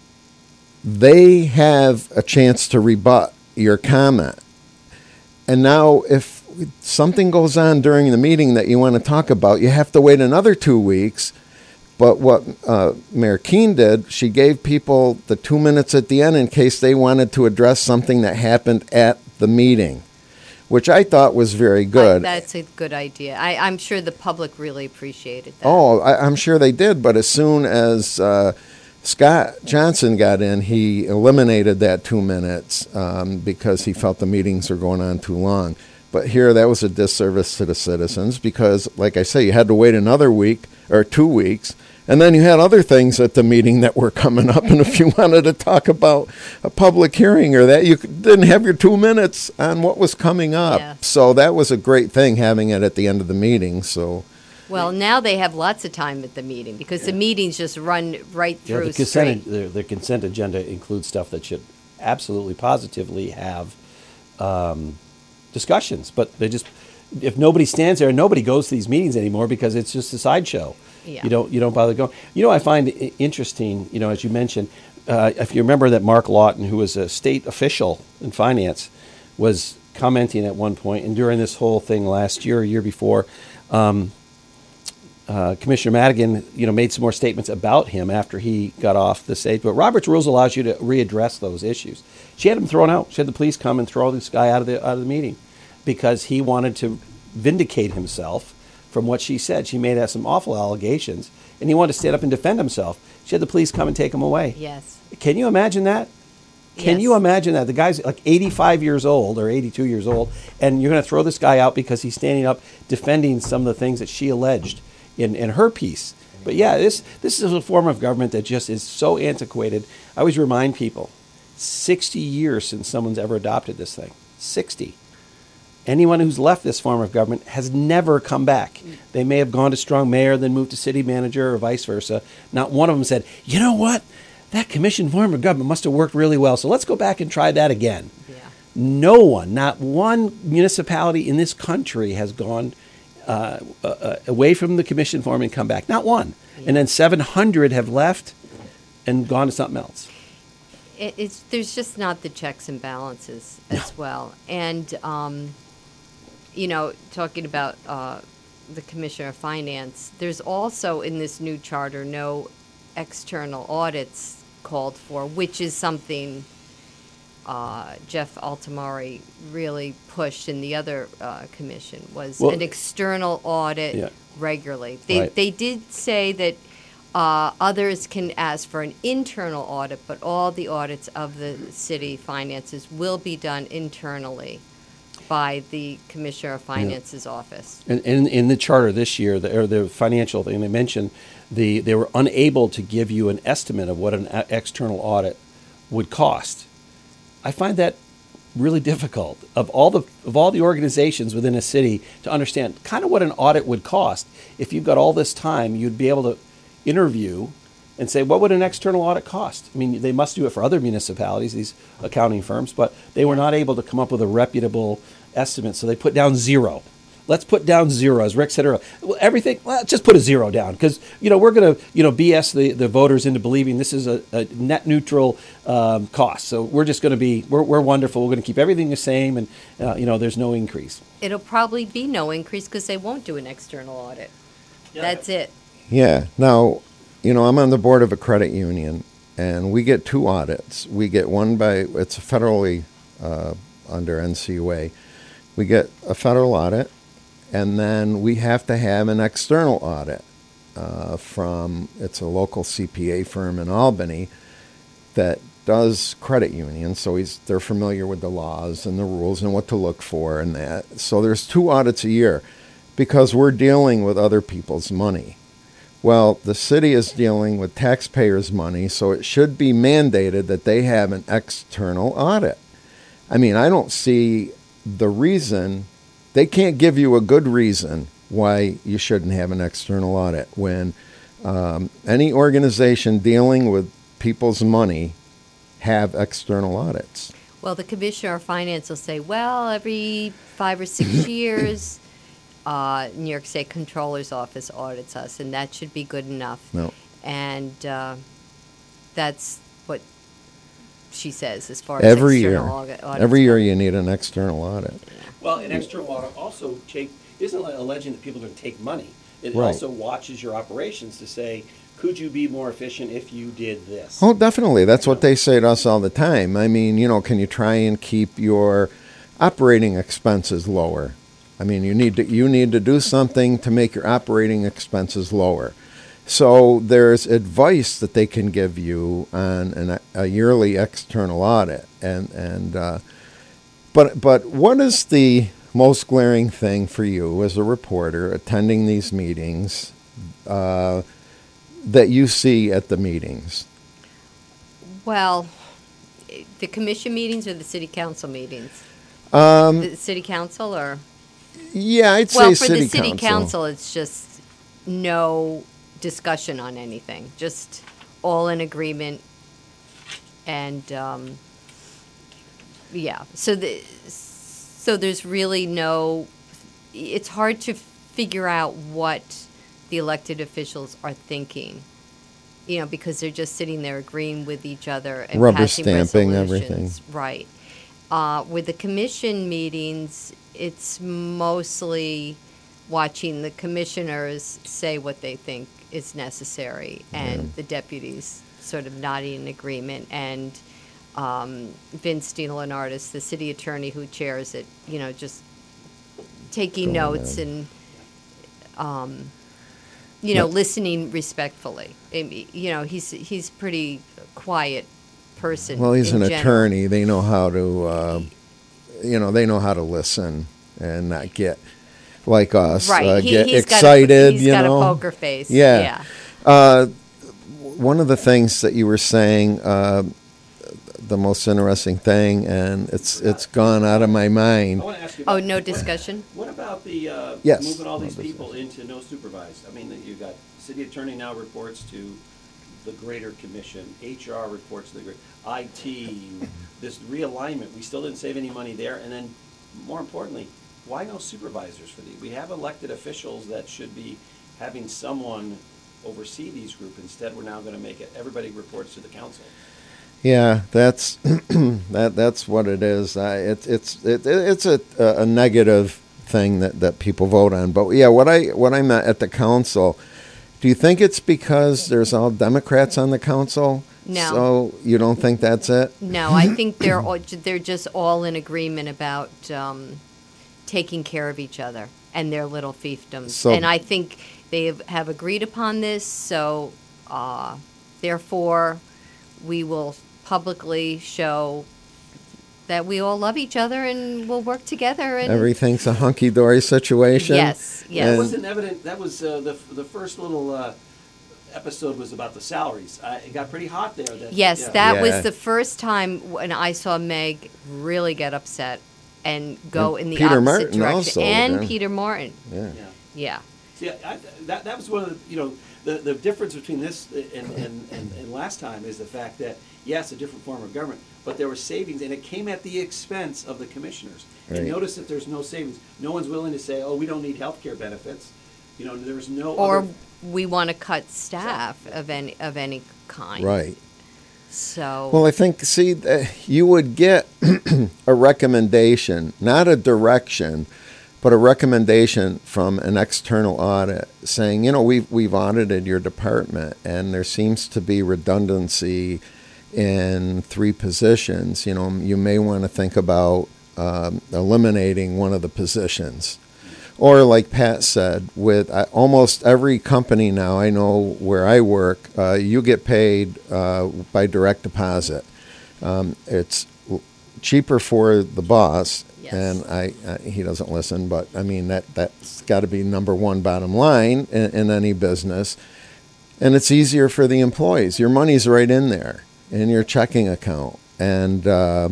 they have a chance to rebut your comment. And now, if something goes on during the meeting that you want to talk about, you have to wait another two weeks. But what uh, Mayor Keene did, she gave people the two minutes at the end in case they wanted to address something that happened at the meeting, which I thought was very good. I- that's a good idea. I, I'm sure the public really appreciated that. Oh, I, I'm sure they did. But as soon as uh, Scott Johnson got in, he eliminated that two minutes um, because he felt the meetings were going on too long. But here, that was a disservice to the citizens because, like I say, you had to wait another week or two weeks. And then you had other things at the meeting that were coming up. And if you wanted to talk about a public hearing or that, you didn't have your two minutes on what was coming up. Yeah. So that was a great thing, having it at the end of the meeting. So Well, now they have lots of time at the meeting because the meetings just run right Yeah, through the consent, straight. the, the consent agenda includes stuff that should absolutely positively have um, discussions, but they just, if nobody stands there, nobody goes to these meetings anymore because it's just a sideshow. Yeah. You don't, you don't bother going. You know, I find it interesting, you know, as you mentioned, uh, if you remember that Mark Lawton, who was a state official in finance, was commenting at one point, and during this whole thing last year, or year before, um, Uh, Commissioner Madigan, you know, made some more statements about him after he got off the stage. But Robert's rules allows you to readdress those issues. She had him thrown out. She had the police come and throw this guy out of the out of the meeting because he wanted to vindicate himself from what she said. She made some awful allegations, and he wanted to stand up and defend himself. She had the police come and take him away. Yes. Can you imagine that? Can Yes. you imagine that? The guy's like eighty-five years old or eighty-two years old, and you're going to throw this guy out because he's standing up defending some of the things that she alleged in, in her piece. But yeah, this this is a form of government that just is so antiquated. I always remind people, sixty years since someone's ever adopted this thing. sixty. Anyone who's left this form of government has never come back. They may have gone to strong mayor, then moved to city manager, or vice versa. Not one of them said, you know what? That commission form of government must have worked really well, so let's go back and try that again. Yeah. No one, not one municipality in this country has gone uh, uh, away from the commission form and come back. Not one. Yeah. And then seven hundred have left and gone to something else. It, it's there's just not the checks and balances as well. And, um, you know, talking about uh, the Commissioner of Finance, there's also in this new charter no external audits called for, which is something uh, Jeff Altamari really pushed in the other uh, commission, was Well, an external audit yeah. regularly. They, Right. they did say that uh, others can ask for an internal audit, but all the audits of the city finances will be done internally by the Commissioner of Finance's office. And in, in the charter this year, the, or the financial thing, they mentioned the they were unable to give you an estimate of what an a- external audit would cost. I find that really difficult. Of all the of all the organizations within a city to understand kind of what an audit would cost, if you've got all this time, you'd be able to interview and say, what would an external audit cost? I mean, they must do it for other municipalities, these accounting firms, but they were not able to come up with a reputable estimate, so they put down zero. Let's put down zero, as Rick said earlier. Well, everything, well, just put a zero down, because you know we're going to you know B S the, the voters into believing this is a, a net neutral um, cost. So we're just going to be we're, we're wonderful. We're going to keep everything the same, and uh, you know there's no increase. It'll probably be no increase because they won't do an external audit. That's it. Yeah. Now, you know, I'm on the board of a credit union, and we get two audits. We get one by, it's federally uh, under N C U A. We get a federal audit, and then we have to have an external audit uh, from, it's a local C P A firm in Albany that does credit unions, so he's they're familiar with the laws and the rules and what to look for and that. So there's two audits a year because we're dealing with other people's money. Well, the city is dealing with taxpayers' money, so it should be mandated that they have an external audit. I mean, I don't see the reason, they can't give you a good reason why you shouldn't have an external audit when um, any organization dealing with people's money have external audits. Well, the Commissioner of Finance will say, well, every five or six years, uh, New York State Controller's Office audits us, and that should be good enough. No. And uh, that's what she says as far Every as year, external audit. audits every go. year you need an external audit. Well, an external audit also take, isn't alleging that people are going to take money. It Right. also watches your operations to say, could you be more efficient if you did this? Oh, definitely. That's what they say to us all the time. I mean, you know, can you try and keep your operating expenses lower? I mean, you need to you need to do something to make your operating expenses lower. So there's advice that they can give you on an, a yearly external audit, and and uh, but but what is the most glaring thing for you as a reporter attending these meetings uh, that you see at the meetings? Well, the commission meetings or the city council meetings? Um, The city council or? yeah, I'd Well, say for city the city council. council, it's just no discussion on anything, just all in agreement. And, um, yeah, so the, so there's really no, it's hard to figure out what the elected officials are thinking, you know, because they're just sitting there agreeing with each other and Rubber passing stamping resolutions. everything. Right. Uh, with the commission meetings, it's mostly watching the commissioners say what they think is necessary, and the deputies sort of nodding in agreement, and um, Vince DeLeonardis, the city attorney who chairs it, you know, just taking Going notes in. and, um, you know, Yeah. listening respectfully. I mean, you know, he's he's pretty quiet person. Well, he's in an general. attorney. They know how to, uh, you know, they know how to listen and not get like us, Right. uh, He- get he's got a- excited. he's you got a know, poker face. Yeah. Yeah. Uh, one of the things that you were saying, uh, the most interesting thing, and it's it's gone out of my mind. I want to ask you. Oh, about- no what- discussion? What about the uh, Yes. moving all these No people into no supervised? I mean, you got city attorney now reports to the greater commission, H R reports to the great, I T, this realignment. We still didn't save any money there, and then more importantly, why no supervisors for these? We have elected officials that should be having someone oversee these groups. Instead, we're now going to make it everybody reports to the council. Yeah, that's that that's what it is. I, it, it's it, it's a a negative thing that, that people vote on. But yeah, what I what I meant at the council. Do you think it's because there's all Democrats on the council? No. So you don't think that's it? No, I think they're all, they're just all in agreement about um, taking care of each other and their little fiefdoms. So- and I think they have, have agreed upon this, so uh, therefore we will publicly show that we all love each other and we'll work together. And Everything's a hunky-dory situation? Yes, yes. That And- wasn't evident. That was uh, the the first little uh, episode was about the salaries. Uh, it got pretty hot there. That, Yes, yeah. that Yeah. was the first time when I saw Meg really get upset and go And in the Peter opposite Martin direction. also, and yeah. Peter Martin. Yeah. Yeah. Yeah. See, I, I, that that was one of the you know the the difference between this and and, and, and last time is the fact that yes, a different form of government, but there were savings, and it came at the expense of the commissioners. Right. And notice that there's no savings. No one's willing to say, oh, we don't need health care benefits. You know, there's no Or other, we want to cut staff of any of any kind. Right. So Well, I think, see, uh, you would get a recommendation, not a direction, but a recommendation from an external audit saying, you know, we've, we've audited your department and there seems to be redundancy in three positions. You know, you may want to think about um, eliminating one of the positions. Or like Pat said, with uh, almost every company now, I know where I work, uh, you get paid uh, by direct deposit. Um, it's l- cheaper for the boss, Yes. and I, I he doesn't listen, but I mean that that's got to be number one bottom line in, in any business. And it's easier for the employees. Your money's right in there in your checking account, and. Uh,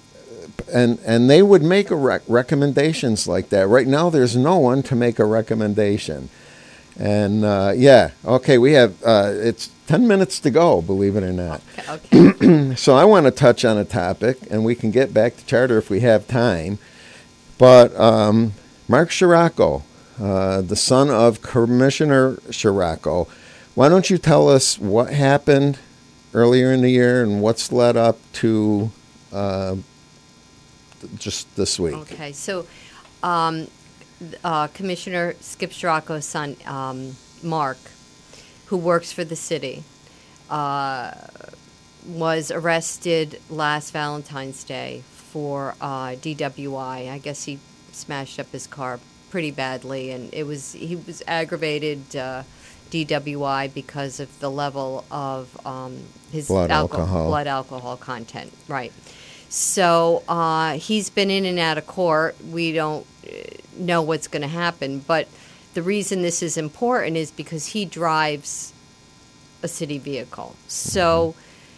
And and they would make a rec- recommendations like that. Right now, there's no one to make a recommendation. And uh, yeah, okay, we have uh, it's ten minutes to go. Believe it or not. okay. So I want to touch on a topic, and we can get back to charter if we have time. But um, Mark Scirocco, uh, the son of Commissioner Scirocco, why don't you tell us what happened earlier in the year and what's led up to uh, just this week? Okay. So um, uh, Commissioner Skip Scirocco's son, um, Mark, who works for the city, uh, was arrested last Valentine's Day for uh, D W I. I guess he smashed up his car pretty badly, and it was he was aggravated uh, D W I because of the level of um, his Blood alco- alcohol. blood alcohol content. Right. So uh, he's been in and out of court. We don't uh, know what's going to happen, but the reason this is important is because he drives a city vehicle. So,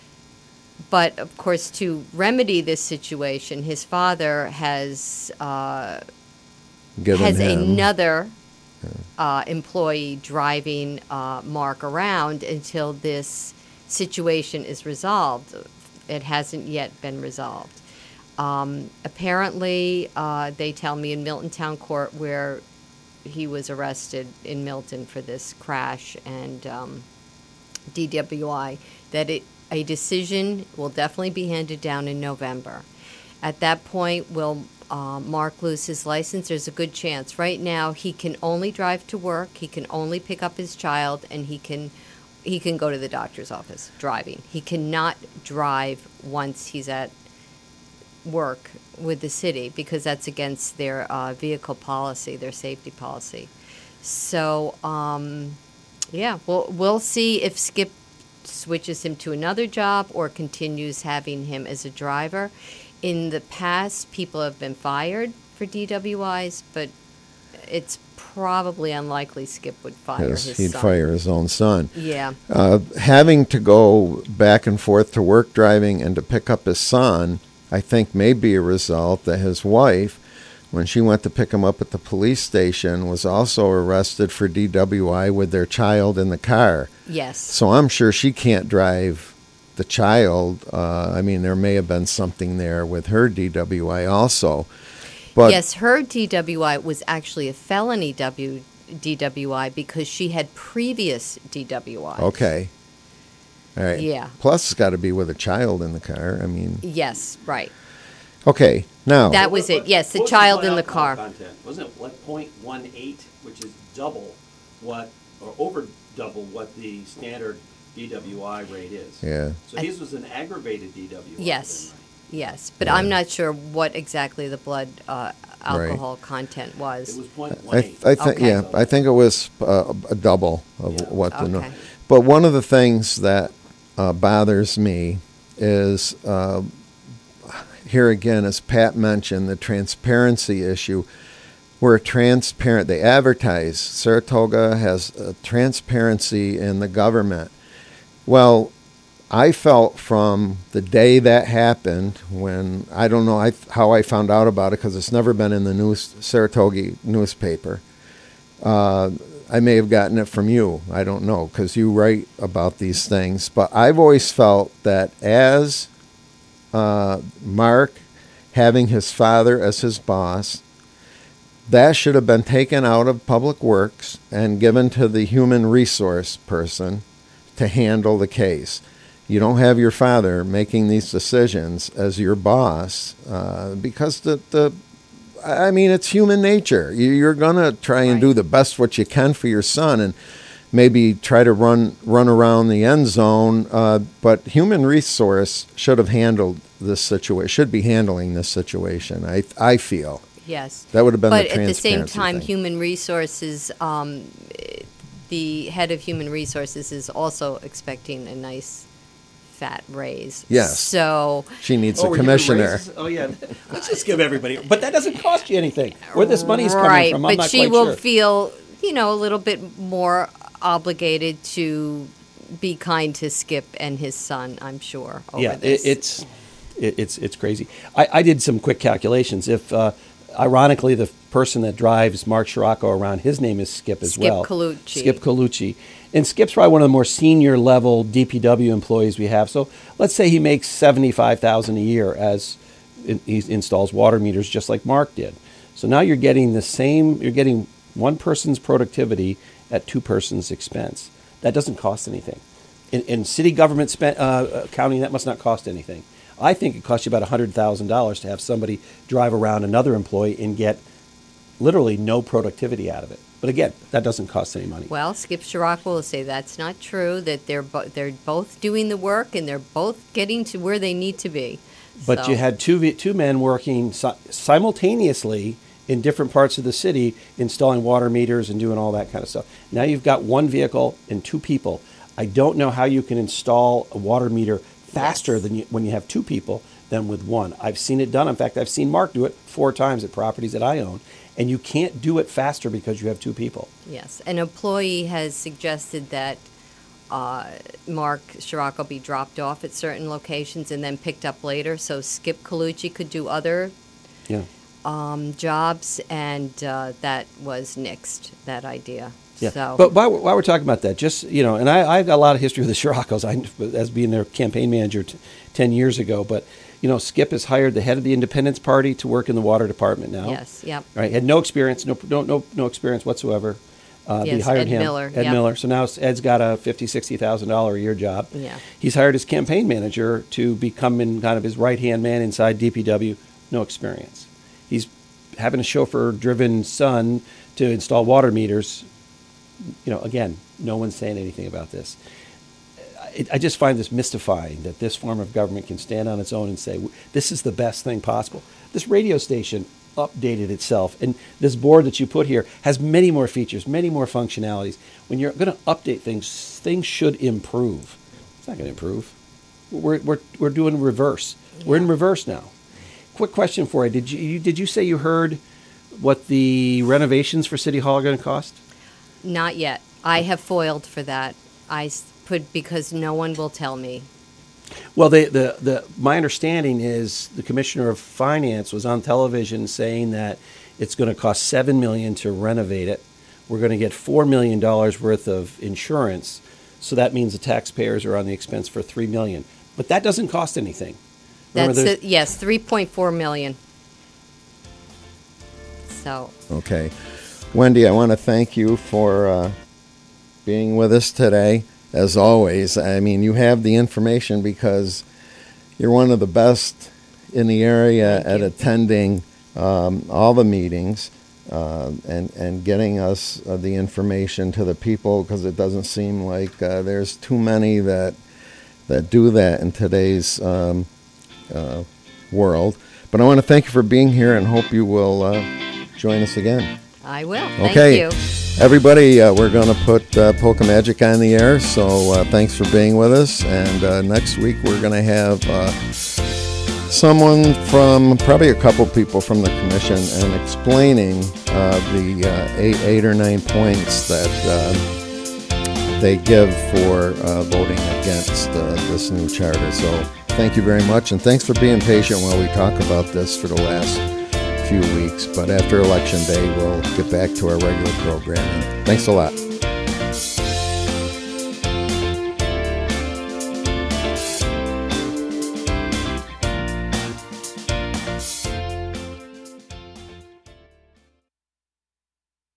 but of course, to remedy this situation, his father has uh, Given has him- another uh, employee driving uh, Mark around until this situation is resolved. It hasn't yet been resolved. Um, apparently, uh, they tell me in Milton Town Court, where he was arrested in Milton for this crash and um, D W I, that it, a decision will definitely be handed down in November. At that point, will uh, Mark lose his license? There's a good chance. Right now, he can only drive to work, he can only pick up his child, and he can he can go to the doctor's office driving. He cannot drive once he's at work with the city because that's against their uh, vehicle policy, their safety policy. So, um, yeah, we'll, we'll see if Skip switches him to another job or continues having him as a driver. In the past, people have been fired for D W Is, but it's probably unlikely Skip would fire Yes, his he'd son. fire his own son. Yeah. Uh, having to go back and forth to work driving and to pick up his son, I think may be a result that his wife, when she went to pick him up at the police station, was also arrested for D W I with their child in the car. Yes. So I'm sure she can't drive the child. Uh, I mean, there may have been something there with her D W I also. But yes, her D W I was actually a felony w, D W I because she had previous D W Is. Okay. All right. Yeah. Plus, it's got to be with a child in the car. I mean, Yes, right. okay. Now, That was it. Yes, the What was child blood in the alcohol car. Content? Wasn't it like point one eight, which is double what, or over double what the standard D W I rate is? yeah. So his was an aggravated D W I. Yes. then, right? Yes, but Yeah. I'm not sure what exactly the blood uh, alcohol content It was. was point one I, eight. I think Okay. yeah, I think it was uh, a double of Yeah. what the no. Okay. But one of the things that uh, bothers me is uh, here again, as Pat mentioned, the transparency issue. We're transparent. They advertise Saratoga has uh, transparency in the government. Well, I felt from the day that happened, when I don't know I, how I found out about it because it's never been in the news Saratoga newspaper. Uh, I may have gotten it from you. I don't know because you write about these things. But I've always felt that as uh, Mark having his father as his boss, that should have been taken out of Public Works and given to the human resource person to handle the case. You don't have your father making these decisions as your boss uh, because the, the, I mean, it's human nature. You, you're going to try and Right. do the best what you can for your son and maybe try to run run around the end zone. Uh, but human resource should have handled this situation, should be handling this situation, I I feel. Yes. That would have been But the at the same transparency time, thing. Human Resources, um, eh, the head of Human Resources is also expecting a nice fat raise. Yes. So, She needs Oh, a we're giving commissioner. raises? Oh, yeah. Let's just give everybody. But that doesn't cost you anything. Where this money's coming right, from, I'm but not she quite will sure. feel, you know, a little bit more obligated to be kind to Skip and his son, I'm sure, over yeah, this. it, it's it, it's it's crazy. I, I did some quick calculations. If uh, ironically the person that drives Mark Scirocco around, his name is Skip as Skip well. Colucci. Skip Colucci. And Skip's probably one of the more senior level D P W employees we have. So let's say he makes seventy-five thousand dollars a year as in, he installs water meters just like Mark did. So now you're getting the same, you're getting one person's productivity at two persons' expense. That doesn't cost anything. In, in city government spent, uh, accounting, that must not cost anything. I think it costs you about one hundred thousand dollars to have somebody drive around another employee and get literally no productivity out of it. But again, that doesn't cost any money. Well, Skip Scirocco will say that's not true, that they're, bo- they're both doing the work and they're both getting to where they need to be. But So- you had two vi- two men working si- simultaneously in different parts of the city, installing water meters and doing all that kind of stuff. Now you've got one vehicle and two people. I don't know how you can install a water meter faster Yes. than you, when you have two people than with one. I've seen it done. In fact, I've seen Mark do it four times at properties that I own. And you can't do it faster because you have two people. Yes, an employee has suggested that uh, Mark Scirocco be dropped off at certain locations and then picked up later, so Skip Colucci could do other Yeah. um, jobs, and uh, that was nixed, that idea. Yeah, So, but while, we're- while we're talking about that, just, you know, and I, I've got a lot of history with the Sciroccos, I, as being their campaign manager t- ten years ago, but, you know, Skip has hired the head of the Independence Party to work in the water department now. yes, yep. Right, had no experience, no no no, no experience whatsoever. Uh, they Yes, hired Ed him, Miller, Ed yep. Miller. So now Ed's got a fifty, sixty thousand dollar a year job. Yeah. He's hired his campaign manager to become in kind of his right hand man inside D P W. No experience. He's having a chauffeur-driven son to install water meters. You know, again, no one's saying anything about this. I, I just find this mystifying that this form of government can stand on its own and say, this is the best thing possible. This radio station updated itself, and this board that you put here has many more features, many more functionalities. When you're going to update things, things should improve. It's not going to improve. We're, we're, we're doing reverse. We're in reverse now. Quick question for you. Did you, you did you say you heard what the renovations for City Hall are going to cost? Not yet. I have foiled for that. I s- put because no one will tell me. Well, the, the, the, my understanding is the Commissioner of Finance was on television saying that it's going to cost seven million dollars to renovate it. We're going to get four million dollars worth of insurance, so that means the taxpayers are on the expense for three million dollars. But that doesn't cost anything. Remember, That's there's- it, yes, three point four million. So Okay. Wendy, I want to thank you for uh, being with us today. As always, I mean, you have the information because you're one of the best in the area Thank at you. attending um, all the meetings uh, and, and getting us uh, the information to the people, because it doesn't seem like uh, there's too many that that do that in today's um, uh, world. But I want to thank you for being here and hope you will uh, join us again. I will. Thank Okay, you. everybody, uh, we're going to put uh, Polka Magic on the air, so uh, thanks for being with us. And uh, next week we're going to have uh, someone from, probably a couple people from the commission, and explaining uh, the uh, eight, eight or nine points that uh, they give for uh, voting against uh, this new charter. So thank you very much, and thanks for being patient while we talk about this for the last few weeks, but after Election Day, we'll get back to our regular programming. Thanks a lot.